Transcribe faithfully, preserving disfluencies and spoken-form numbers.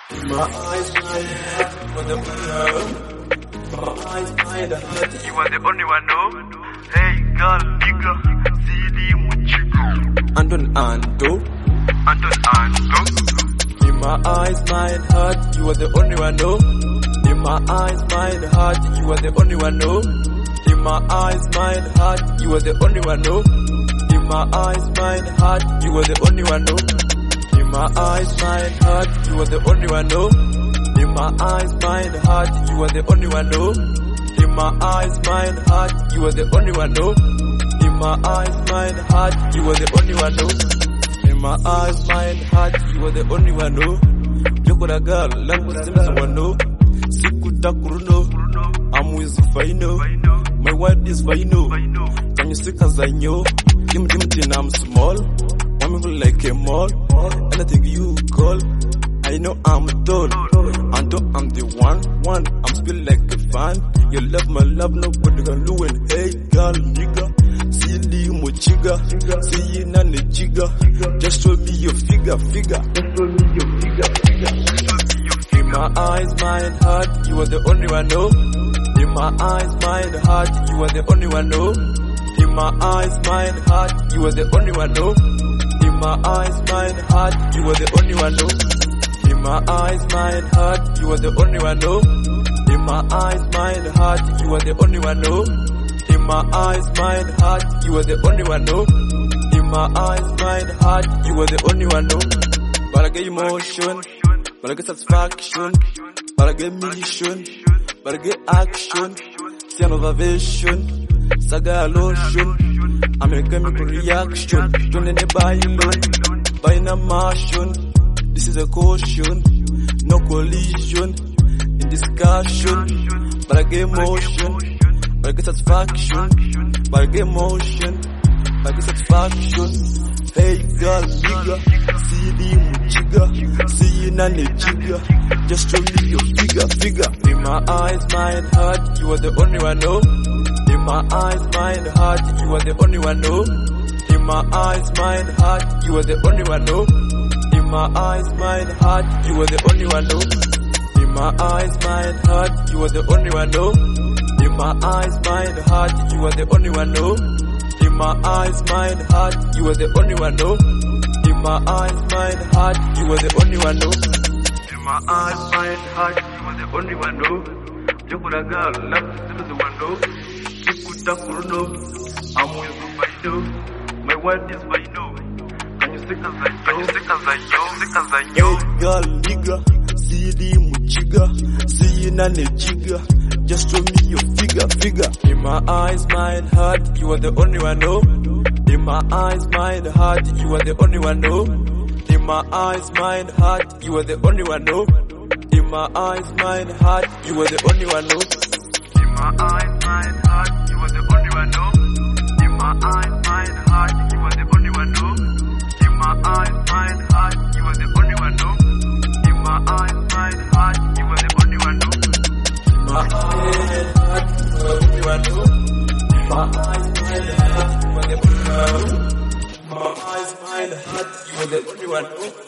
My eyes, my heart, for the world. My eyes, my heart. You are the only one, no? Hey, girl, nigga, Zidi Muchigo. Anton Anto. Anton Anto. In my eyes, my heart, you are the only one, no? In my eyes, my heart, you are the only one, no? In my eyes, my heart, you are the only one, no? In my eyes, my heart, you are the only one, no? In my eyes, my heart, you are the only one, no? In my eyes, my heart, you are the only one, no? In my eyes, my heart, you are the only one, no? In my eyes, my heart, you are the only one, no? In my eyes, my heart, you are the only one, no? Look what I got, let me see someone, no? Sikuta Kuruno, I'm with Faino. My word is Faino. Can you see cause I know? Give me tin, I'm small. I'm even like a mall. Anything you call, I know I'm a doll. Anto, I'm the one, one. I'm still like a fan. You love my love, nobody can ruin. Hey, girl, nigga. See you, mochiga. See you, nani chiga. Just show me your figure, figure. Just show me your figure, figure. In my eyes, my heart, you are the only one, no? In my eyes, my heart, you are the only one, no? In my eyes, my heart, you are the only one, no? In my eyes, my heart, you are the only one, no? In my eyes, my heart, you are the only one, no? In my eyes, my heart, you are the only one, no? In my eyes, my heart, you are the only one, no? In my eyes, my heart, you are the only one, no? But I get emotion, but I get satisfaction, but I get mission, but I get action. See another vision, saga lotion. I'm a chemical reaction, don't any buy alone, buying a Martian. This is a caution, no collision in discussion. But I get motion, but I get satisfaction, but I get motion, but I get satisfaction. Hey girl, nigga, see the muchiga, see you nani chiga. Just show me your figure, figure. In my eyes, my heart, you are the only one, no? In my eyes, my heart, you are the only one, no? In my eyes, my heart, you are the only one, no? In my eyes, my heart, you are the only one, no? In my eyes, my heart, you are the only one, no? In my eyes, my heart, you are the only one, no? In my eyes, my heart, you are the only one, no? In my eyes, my heart, you are the only one, no? In my eyes, my heart, you are the only one, no? Jokura girl, love is the one, no? Sikuta Kuruno, I'm with Faino. My word is Faino. Can you stick as I know? Can you stick as I know? Stick as I know? Hey girl, nigga, see the muchiga, see you nani chiga. Just show me your figure, figure. In my eyes, my heart, you are the only one, no? In my eyes, my heart, you are the only one, no? In my eyes, my heart, you are the only one, no? In my eyes, my heart, you are the only one, no? In my eyes, my heart, you are the only one, no? In my eyes, my heart, you are the only one, no? In my eyes, my heart, you are the only one, no? In my eyes, my heart, you are the only one, no? My eyes, heart, you are the only one, no? My eyes, my heart, you are the only one, no? My eyes, my heart, you are the only one, no?